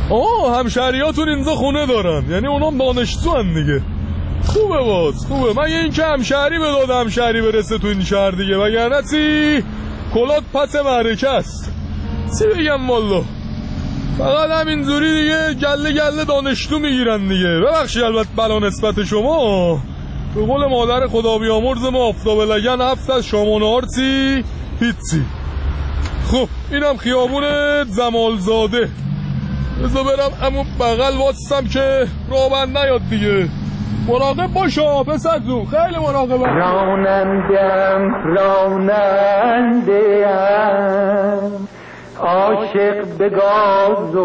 همشهریاتون اینجا خونه دارن، یعنی اونام دانشجو هن دیگه. خوبه خوبه. من این که همشهری به داد همشهری برسه تو این شهر دیگه، وگرنه چی کلات پس معرکه است. چی بگم والله، فقط همینجوری دیگه گله دانشجو میگیرن دیگه. ببخشید البته بلا نسبت شما، به قول مادر خدا بیامرز ما آفتاب لگن هفت از شام و نهار چی هیچی. خب اینم خیابون زمالزاده. بذار برم امو بغل واسم که رابند نیاد دیگه. مراقب باشا پسرزو، خیلی مراقبم. رانندم عاشق به گاز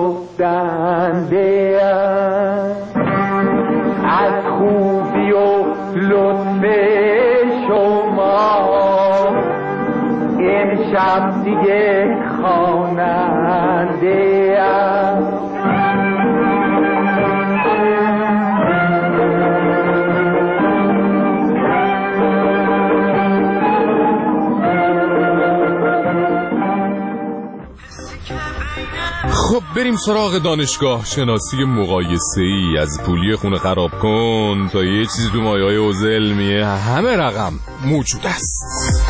افتنده‌ام، از خوبی و لطف شما امشب دیگه خواننده‌ام. خب بریم سراغ دانشگاه. شناسی مقایسه‌ای از پولی خونه خراب کن تا یه چیزی تو مایه‌های اوزل میه، همه رقم موجود است.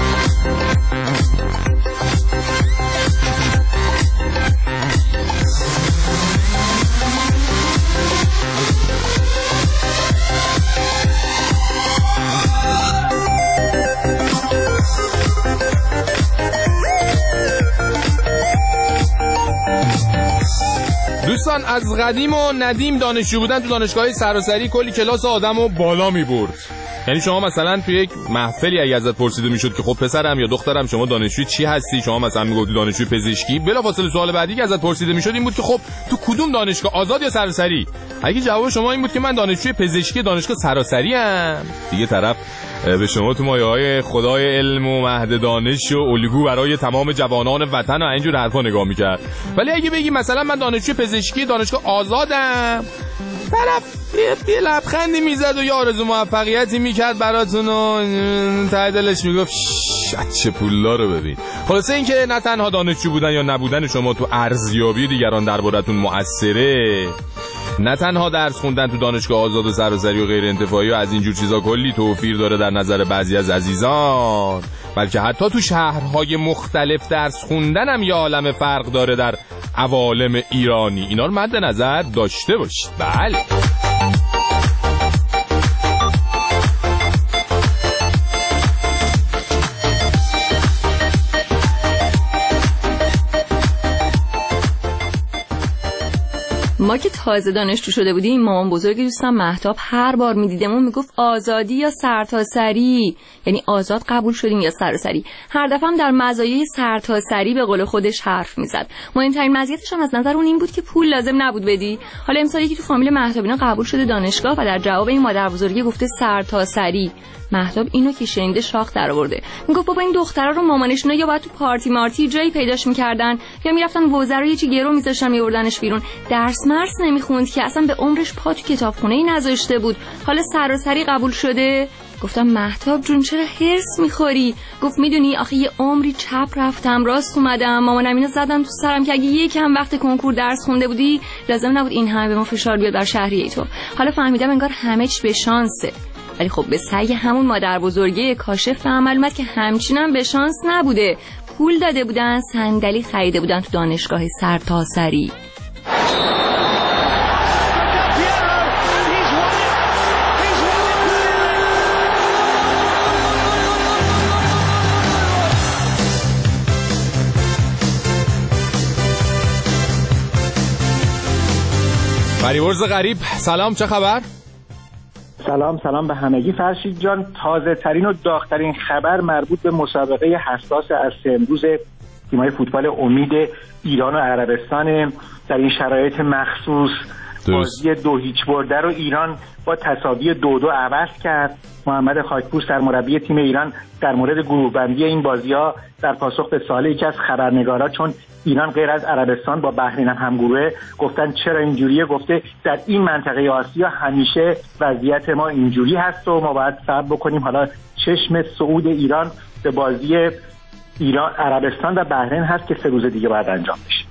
دوستان از قدیم و ندیم دانشجو بودن تو دانشگاه سراسری کلی کلاس آدمو بالا میبرد. یعنی شما مثلا تو یک محفلی اگه ازت پرسیده میشد که خب پسرم یا دخترم شما دانشجوی چی هستی، شما مثلا میگفتی دانشجوی پزشکی، بلافاصله سوال بعدی که ازت پرسیده میشد این بود که خب تو کدوم دانشگاه، آزاد یا سراسری؟ اگه جواب شما این بود که من دانشجوی پزشکی دانشگاه سراسری ام، دیگه طرف به شما تو مایه‌های خدای علم و مهد دانش و الگو برای تمام جوانان وطن و اینجور حرفا نگاه میکرد. ولی اگه بگی مثلا من دانشجوی پزشکی دانشگاه آزادم، طرف یه لبخندی میزد و یه آرزو موفقیتی میکرد براتون و ته دلش میگفت چه پولا رو ببین. خلاصه این که نه تنها دانشجو بودن یا نبودن شما تو ارزیابی دیگران دربارتون مؤثره، نه تنها درس خوندن تو دانشگاه آزاد و سراسری و غیر انتفاعی و از اینجور چیزا کلی توفیر داره در نظر بعضی از عزیزان، بلکه حتی تو شهرهای مختلف درس خوندن هم یه عالم فرق داره در عوالم ایرانی. اینا رو مد نظر داشته باشید. بله ما که تازه دانشجو شده بودیم، مامان بزرگ دوستم مهتاب هر بار میدیدمون میگفت آزادی یا سرتاسری، یعنی آزاد قبول شدیم یا سراسری. هر دفعه هم در مزایای سرتاسری به قول خودش حرف میزد. مهمترین مزیتش هم از نظر اون این بود که پول لازم نبود بدی. حالا امسال یکی تو فامیل مهتابینا قبول شده دانشگاه و در جواب این مادر بزرگی گفته سرتاسری. مهتاب اینو که شنیده شاخ در آورده. میگفت بابا این دخترا رو مامانشونا یا باید تو پارتی مارتی جایی پیداش میکردن یا میرفتن وزرا یه چی گرو میذاشتن میوردنش بیرون. درس مرس نمیخوند که اصلا به عمرش پا تو کتابخونه‌ای نذاشته بود، حالا سراسری قبول شده. گفتم مهتاب جون چرا هرس میخوری؟ گفت میدونی آخه یه عمری چپ رفتم راست اومدم، مامانم اینو زدن تو سرم که اگه یکم وقت کنکور درس خونده بودی لازم نبود این همه به ما فشار بیاد بر شهریه تو. حالا فهمیدم انگار همه چی به شانسه، ولی خب به سعی همون مادر بزرگه کاشف عمل اومد که همچینم به شانس نبوده. پول داده بودن، صندلی خریده بودن تو دانشگاه سرتاسری. فریورز غریب سلام، چه خبر؟ سلام به همگی. فرشید جان، تازه ترین و داغ‌ترین خبر مربوط به مسابقه حساس از امروز تیم‌های فوتبال امید ایران و عربستان. در این شرایط مخصوص بازی 2-0 برده رو ایران با تساوی 2-2 عوض کرد. محمد خاکپور سرمربی تیم ایران در مورد گروه بندی این بازی‌ها در پاسخ به سوال یکی از خبرنگارا چون ایران غیر از عربستان با بحرین هم همگروه گفتن چرا اینجوریه، گفته در این منطقه آسیا همیشه وضعیت ما اینجوری هست و ما باید صبر بکنیم. حالا چشم صعود ایران به بازی ایران عربستان و بحرین هست که 3 روز دیگه باید انجام بشه.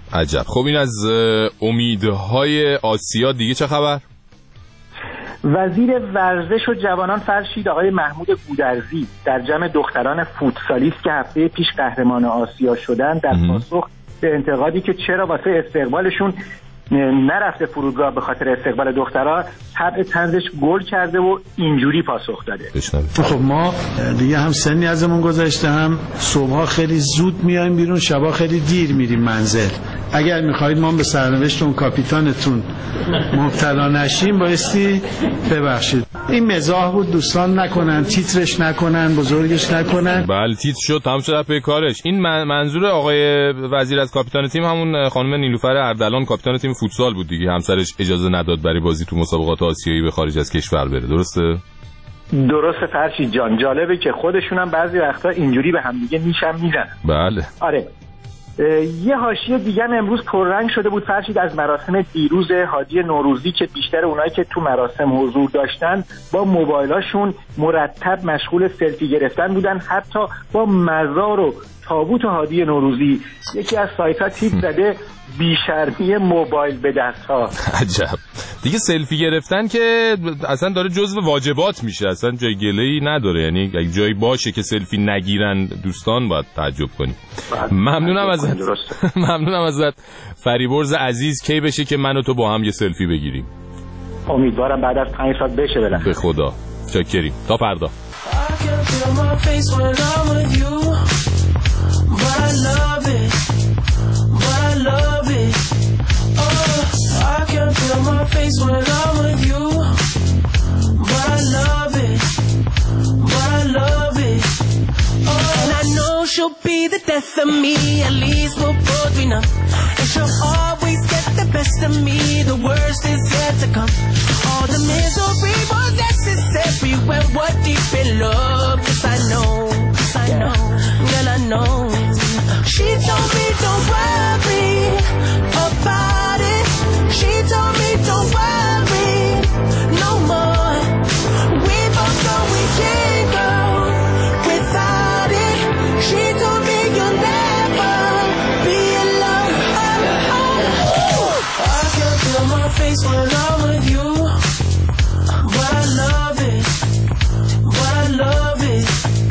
عجب. خب این از امیدهای آسیا. دیگه چه خبر؟ وزیر ورزش و جوانان فرشید آقای محمود گودرزی در جمع دختران فوتسالیست که هفته پیش قهرمان آسیا شدن در پاسخ به انتقادی که چرا واسه استقبالشون نرفته فرودگاه به خاطر استقبال دخترها، طبع طنزش گل کرده و اینجوری پاسخ داده. خب ما دیگه هم سنی ازمون گذشته، هم صبحها خیلی زود میایم بیرون، شبا خیلی دیر میریم منزل. اگر میخواید ما به سرنوشت اون کاپیتانتون مبتلا نشیم بایستی ببخشید. این مزاح بود، دوستان نکنن، تیترش نکنن، بزرگش نکنن. بله تیتر شد، تمام شد به کارش. این منظور آقای وزیر از کاپیتان تیم همون خانم نیلوفر اردلان کاپیتان تیم فوتسال بود دیگه. همسرش اجازه نداد برای بازی تو مسابقات آسیایی به خارج از کشور بره. درسته فرشید جان. جالبه که خودشون هم بعضی وقتا اینجوری به هم دیگه میشن میزنن. بله. آره. یه حاشیه دیگه امروز پررنگ شده بود فرشید از مراسم دیروز حاجی نوروزی که بیشتر اونایی که تو مراسم حضور داشتن با موبایلاشون مرتب مشغول سلفی گرفتن بودن، حتی با مزار و تابوت حاجی نوروزی. یکی از سایت‌ها تیپ زده بیشرمی موبایل به دست‌ها. عجب. دیگه سلفی گرفتن که اصلا داره جزو واجبات میشه، اصلا جای گله‌ای نداره. یعنی اگه جایی باشه که سلفی نگیرن دوستان باید تعجب کنی. ممنونم ازت فریبرز عزیز. کی بشه که من و تو با هم یه سلفی بگیریم؟ امیدوارم بعد از 5 ساعت بشه. بله به خدا. چاکریم. تا فردا. She'll be the death of me, at least we'll both be numb. And she'll always get the best of me, the worst is yet to come. All the misery was necessary when we're deep in love. Yes, I know, girl, I know. She told me don't worry about it. She told me don't worry no more. We both know we can't go without it. She told me you'll never be alone. I can feel my face when I'm with you, but I love it, but I love it.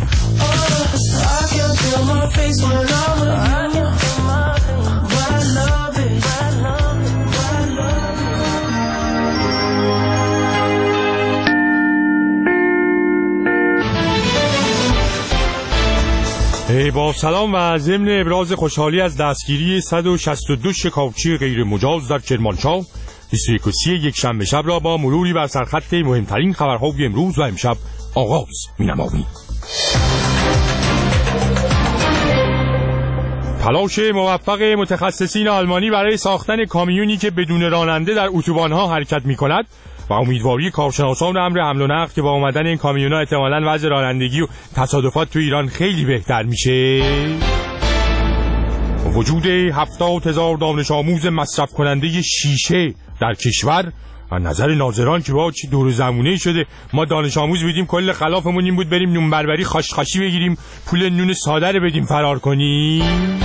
I can feel my face when I'm with you, but I love it, but I love it, but I love it. با سلام و ضمن ابراز خوشحالی از دستگیری 162 شکارچی غیر مجاز در کرمانشاه 21 یک شنبه شب را با مروری بر سرخط مهمترین خبرهای امروز و امشب آغاز می‌نماییم. تلاش موفق متخصصین آلمانی برای ساختن کامیونی که بدون راننده در اتوبان‌ها حرکت می‌کند و امیدواری کارشناسان امر حمل و نقل که با آمدن این کامیون‌ها احتمالاً وضع رانندگی و تصادفات تو ایران خیلی بهتر میشه. وجود 70,000 دانش آموز مصرف کننده شیشه در کشور و نظر ناظران که با چی دور زمونه شده ما دانش آموز بودیم کل خلافمون این بود بریم نون بربری خاشخاشی بگیریم پول نون ساده رو بدیم فرار کنیم.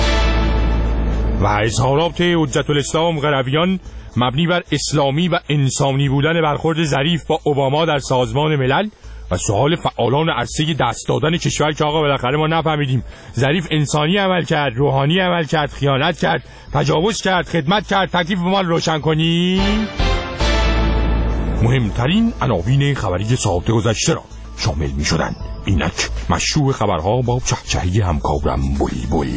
و اظهارات حجت الاسلام غرویان مبنی بر اسلامی و انسانی بودن برخورد ظریف با اوباما در سازمان ملل و سوال فعالان عرصه دست دادن کشور که آقا بالاخره ما نفهمیدیم ظریف انسانی عمل کرد، روحانی عمل کرد، خیانت کرد، تجاوز کرد، خدمت کرد، تکلیف ما رو روشن کنیم. مهمترین عناوین خبری ساعت گذشته را شامل می شدند. اینک مشروع خبرها با چهچهی همکارم بلبل.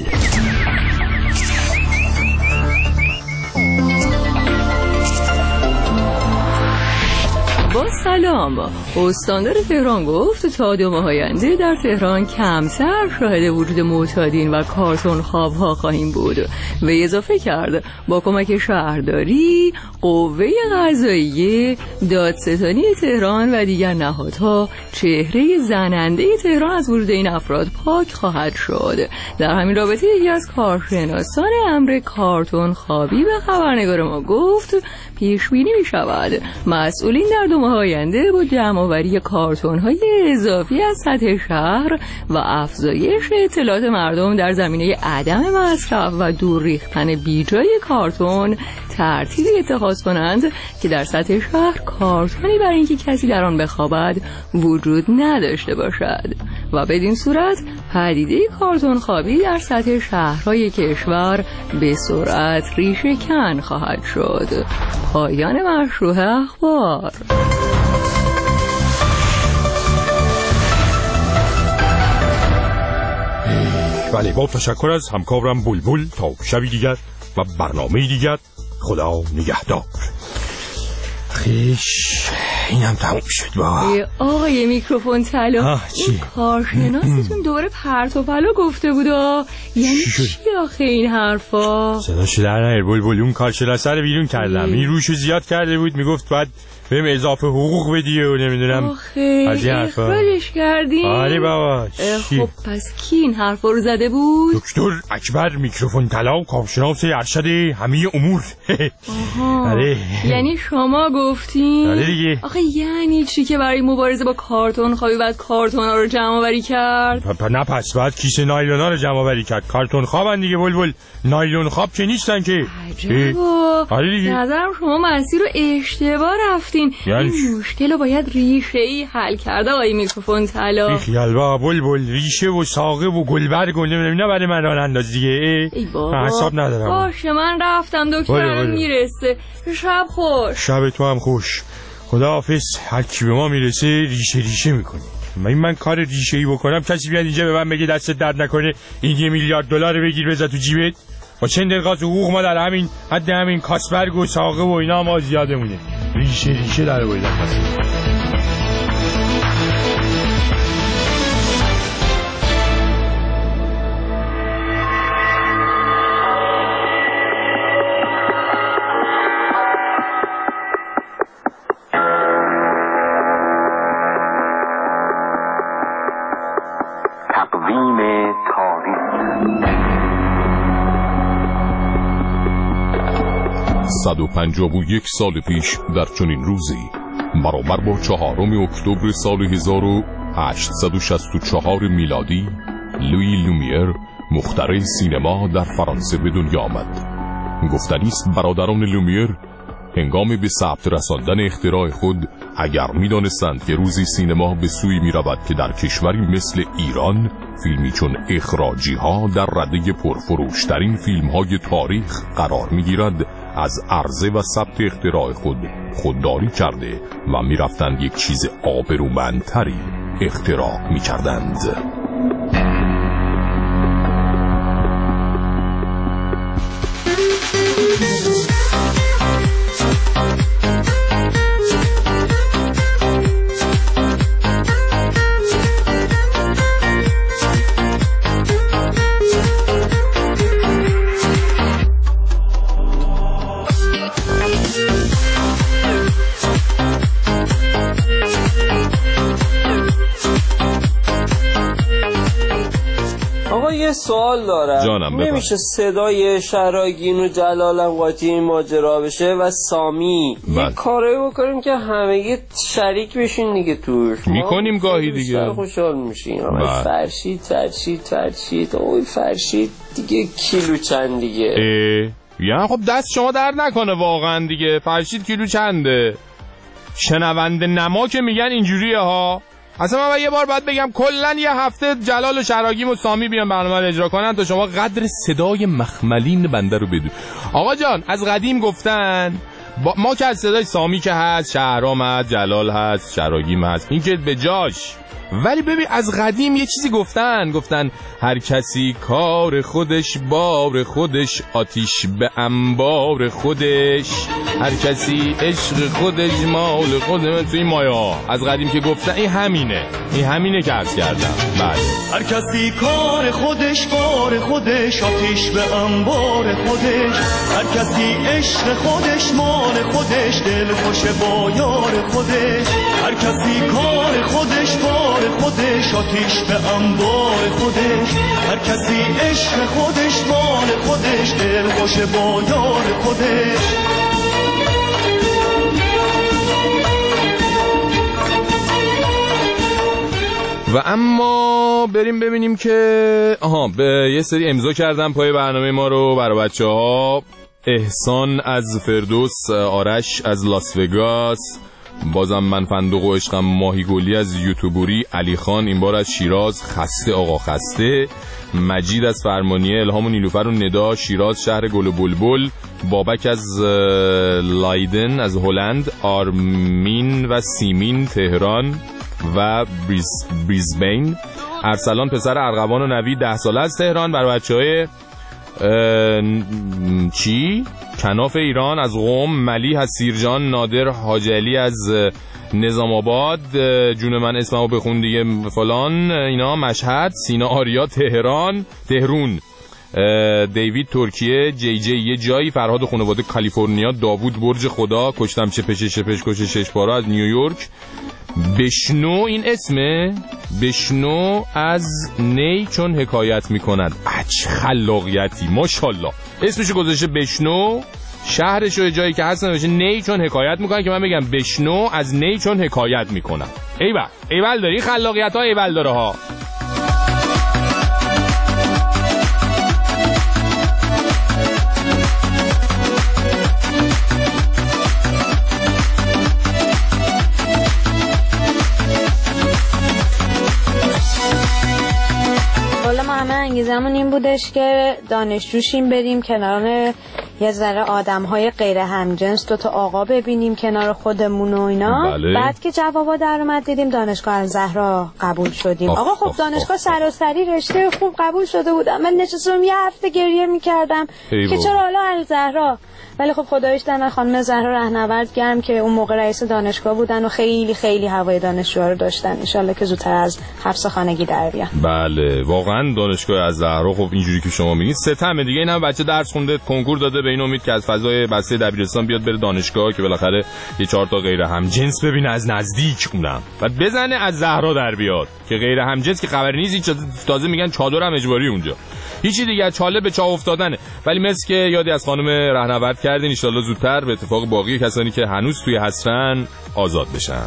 با سلام. استاندار تهران گفت تا 2 ماه آینده در تهران کمتر شاهد وجود معتادین و کارتون خوابها خواهیم بود و اضافه کرد با کمک شهرداری، قوه قضاییه، دادستانی تهران و دیگر نهادها چهره زننده تهران از وجود این افراد پاک خواهد شد. در همین رابطه یکی از کارشناسان امر کارتون خوابی به خبرنگار ما گفت پیش بینی می شود مسئولین در 2 ماه آینده همه با جمع‌آوری کارتون‌های اضافی از سطح شهر و افزایش اطلاعات مردم در زمینه عدم مصرف و دور ریختن بیجای کارتون ترتیبی اتخاذ کنند که در سطح شهر کارتونی برای اینکه کسی در آن بخوابد وجود نداشته باشد و بدین صورت پدیده کارتون خوابی در سطح شهرهای کشور به سرعت ریشه کن خواهد شد. پایان مشروع اخبار. بله، با تشکر از همکارم بلبل. تا شبی دیگر و برنامه دیگر، خدا نگهدار. خیش اینم تموم شد. با آقای میکروفون طلا، این کارشناستون دوره پرت و پلا گفته بودا، یعنی چی آخه این حرفا؟ صداشو در نیار بلبل، اون کارشناسه رو بیرون کردم. این روشو زیاد کرده بود، میگفت باید بهم اضافه حقوق بدی و نمیدونم از این حرفا. اخراجش کردین؟ آره بابا. خب پس کی این حرفا رو زده بود؟ دکتر اکبر میکروفون طلا، کارشناس ارشد همه امور. آره. یعنی شما گفتین؟ آره دیگه. آخه یعنی چی که برای مبارزه با کارتون خوابی باید کارتونا رو جمع آوری کرد؟ نه پس باید کیسه نایلونا رو جمع آوری کرد. کارتون خوابن دیگه بلبل، نایلون خواب که نیستن که. عجبا. آره دیگه. نظرم شما مسیر رو اشتباه رفتین. یعنی این مشکل رو باید ریشه‌ای حل کرده آقای میکروفون طلا. بیخیال با بلبل، ریشه و ساقه و گلبرگ و نمیدونم برای من راه انداز دیگه. ای بابا حساب ندارم. باشه من رفتم، دکترم میرسه. شب خوش. شب تو هم خوش. خداحافظ. هر کی به ما میرسه ریشه ریشه میکنه. من کار ریشه‌ای بکنم کسی بیاد اینجا به من بگه دستت درد نکنه این 1 میلیارد دلار بگیر بذار تو جیبت؟ با چند دقیقه حقوق ما در همین حد همین کاسبرگ و ساقه و اینا ما زیادمونه. ریشه ریشه در بایدن پس. تقویم تاریخ 151 سال پیش در چنین روزی برابر با 4 اکتبر سال 1864 میلادی، لویی لومیر مخترع سینما در فرانسه به دنیا آمد. گفتنی است برادران لومیر هنگام به ثبت رساندن اختراع خود اگر می‌دانستند که روزی سینما به سوی می‌رود که در کشوری مثل ایران فیلمی چون اخراجی ها در رده پرفروشترین فیلم های تاریخ قرار می‌گیرد، از عرضه و ثبت اختراع خود خودداری کرده و می‌رفتند یک چیز آبرومندتری اختراع می‌کردند. یه سوال دارم. جانم نمیشه صدای شراگین و جلالم قاطی این ماجرا بشه و سامی یه کاری بکنیم که همه شریک بشین دیگه توش؟ میکنیم گاهی دیگه. خوشحال میشین. فرشید اوی فرشید دیگه کیلو چند دیگه؟ یعنی خب دست شما در نکنه واقعا دیگه. فرشید کیلو چنده؟ شنونده نما که میگن اینجوریه ها. اصلا من یه بار باید بگم کلن یه هفته جلال و شراگیم و سامی بیان برنامه رو اجرا کنن تا شما قدر صدای مخملین بنده رو بدون. آقا جان از قدیم گفتن ما که از صدای سامی که هست، شهرام هست، جلال هست، شراگیم هست، این که به جاش. ولی ببین از قدیم یه چیزی گفتن هر کسی کار خودش بار خودش، آتیش به انبار خودش، هر کسی عشق خودش مال خودش. توی مایا از قدیم که گفتن این همینه که عرض کردم. بله هر کسی کار خودش بار خودش، آتیش به انبار خودش، هر کسی عشق خودش مال خودش، دل خوش با یار خودش، هر کسی کار خودش بار خودش، آتیش به انبار خودش، هر کسی عشق خودش مال خودش، دل خوش با یار خودش. و اما بریم ببینیم که به یه سری امضا کردم پای برنامه ما رو برای بچه‌ها. احسان از فردوس، آرش از لاس وگاس، بازم من فندق و عشقم ماهیگلی از یوتیوبوری، علی خان این بار از شیراز، خسته آقا خسته، مجید از فرمانیه، الهام و نیلوفر و ندا شیراز شهر گل و بلبل، بابک از لایدن از هلند، آرمین و سیمین تهران و بریزبین، ارسلان پسر ارغوان و نوید 10 ساله از تهران، برای بچه‌های کناف ایران از قم، ملی از سیرجان، نادر حاجلی از نظام آباد، جون من اسممو بخون دیگه فلان اینا، مشهد، سینا آریا تهران، تهرون، دیوید ترکیه، جی جی یه جایی، فرهاد خانواده کالیفرنیا، داوود برج خدا، کشتم شپش کش 6 بارا از نیویورک، بشنو این اسمه، بشنو از نی چون حکایت میکند. چه خلاقیتی ماشاءالله، اسمشو گذاشته بشنو، شهرشو جایی که هست نوشته نی چون حکایت میکنن، که من بگم بشنو از نی چون حکایت میکنن. ایول داری خلاقیت ها، ایول داره ها. همه انگیزمون این بودش که دانشجوشیم بریم کنار یه ذره آدم‌های غیر همجنس، 2 تا آقا ببینیم کنار خودمون و اینا. بله. بعد که جوابا در اومد دیدیم دانشگاه الزهرا قبول شدیم. آقا خب دانشگاه سراسری رشته خوب قبول شده بودم، من نشستم یه هفته گریه می‌کردم که چرا حالا الزهرا. ولی خب خدایش دهن خانم زهرا رهنورد گرم که اون موقع رئیس دانشگاه بودن و خیلی خیلی هوای دانشجوها رو داشتن. ان شاءالله که زودتر از حبس خانگی در بیان. بله واقعا دانشگاه الزهرا خب اینجوری که شما میگین ستمه دیگه، این هم بچه درس خونده کنکور داده، به این امید که از فضای بسته دبیرستان بیاد بره دانشگاه که بالاخره یه 4 تا غیر همجنس ببینه از نزدیک اونم و بزنه از زهرا در بیاد که غیر همجنس که خبری نیست، تازه میگن چادرم اجباری اونجا، هیچی دیگه چاله به چاه افتادنه. ولی مثل که یادی از خانم رهنورد کردین، ان شاءالله زودتر به اتفاق باقی کسانی که هنوز توی حسرن آزاد بشن.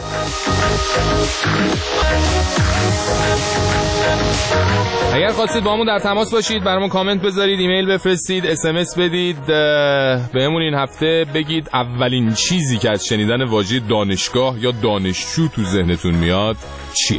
اگر خواستید با همون در تماس باشید، برامون کامنت بذارید، ایمیل بفرستید، SMS بدید، بهمون این هفته بگید اولین چیزی که از شنیدن واژه دانشگاه یا دانشجو تو ذهنتون میاد چیه؟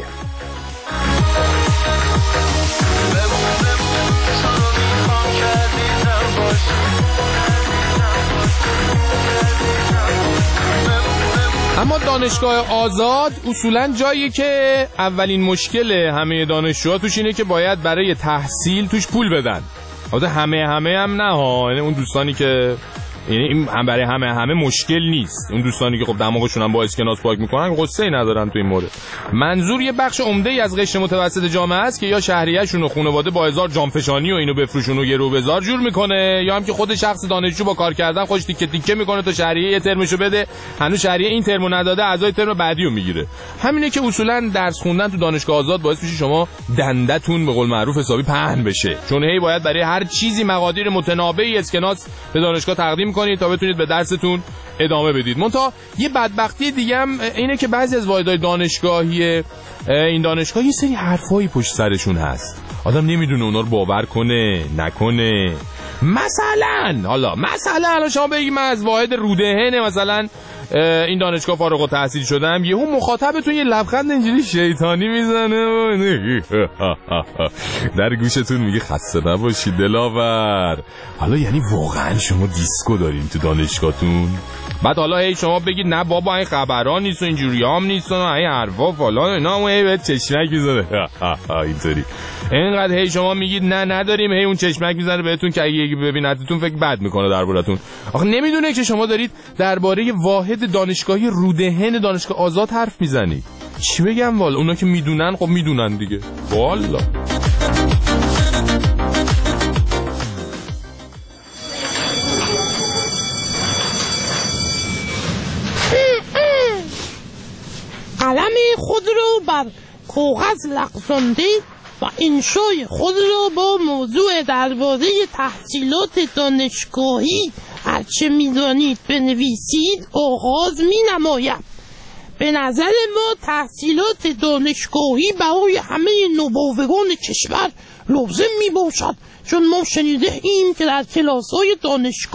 اما دانشگاه آزاد اصولاً جایی که اولین مشکل همه دانشجوها توش اینه که باید برای تحصیل توش پول بدن. البته همه هم نه ها، یعنی اون دوستانی که یعنی هم برای همه مشکل نیست، اون دوستانی که خب دماغشون هم با اسکناس پاک میکنن قصه‌ای ندارن تو این مورد. منظور یه بخش عمده‌ای از قشر متوسط جامعه است که یا شهریه‌شون و خانواده با هزار جامفشانی و اینو بفروشون و یه رو بزار جور میکنه، یا هم که خود شخص دانشجو با کار کردن خوش تیکه تیکه میکنه تا شهریه یه ترمشو بده، هنوز شهریه این ترمو نداده، اعضای ترم بعدیو میگیره. همینه که اصولا درس خوندن تو دانشگاه آزاد باعث میشه شما دندتون به قول معروف حسابی پهن بشه، چون هی باید برای هر چیزی مقادیر متنابعی اسکناس به دانشگاه تقدیم کنید تا بتونید به درستون ادامه بدید. منتها یه بدبختی دیگه هم اینه که بعضی از واحدهای دانشگاهی این دانشگاه یه سری حرفایی پشت سرشون هست، آدم نمیدونه اونا رو باور کنه نکنه. مثلا شما بگید من از واحد رودهن مثلا این دانشگاه فارغ التحصیل شدم، یهو مخاطبتون یه لبخند اینجوری شیطانی میزنه در گوشتون میگه خسته نباشی دلاور. حالا یعنی واقعا شما دیسکو دارین تو دانشگاهتون؟ بعد حالا هی شما بگید نه بابا این خبرها نیست و اینجوری هم نیست و این حرفا فلان اینا، اون هی بهت چشمک میزنه اینطوری. اینقدر هی شما میگید نه نداریم، هی اون چشمک میزنه بهتون که اگه ببینتتون فکر بد میکنه دربارتون. آخه نمیدونه که شما دارید درباره واحد دانشگاهی رودهن دانشگاه آزاد حرف میزنید. چی بگم والا، اونا که میدونن خب میدونن دیگه والا. قلم خود رو بر کاغذ لغزاندید و انشای خود را با موضوع درباره تحصیلات دانشگاهی هرچه میدانید بنویسید آغاز می نمایم. به نظر ما تحصیلات دانشگاهی برای همه نوباوگان کشور لازم می باشد، چون ما شنیده ایم که در کلاس‌های دانشگاه